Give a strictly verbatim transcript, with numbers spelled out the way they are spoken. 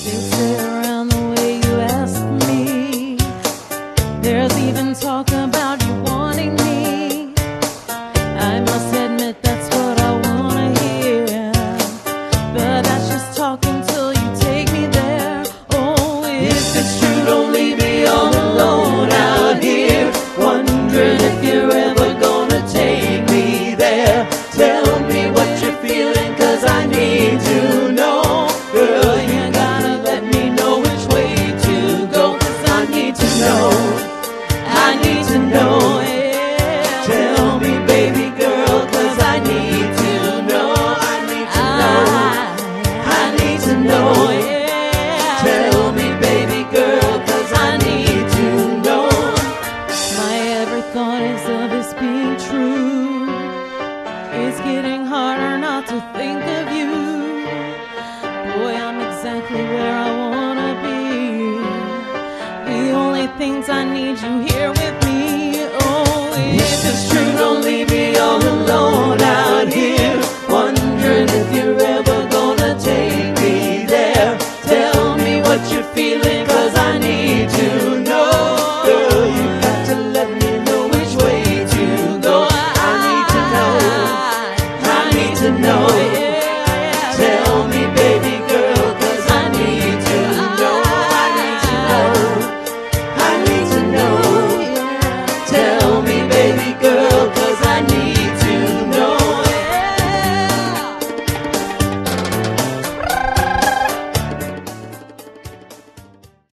They sit around the way you ask me. There's even talk about you wanting me. I must admit that's what I wanna hear, but that's just talking till you take me there. Oh, if it's true, don't leave me all alone out here, wondering if you're ever gonna take me there. Tell me what you're feeling, 'cause I need to know. Girl, you gotta let me know which way to go, 'cause I need to know. I need to know, yeah. Tell me, baby girl, 'cause I need to know. I need to know. I, I need to know, yeah. Tell me, baby girl, 'cause I need to know. My every thought is of this being true. It's getting harder not to think of you. Boy, I'm exactly where I wanna be. The only things I need you here with me. Oh, if it's true, don't leave me all alone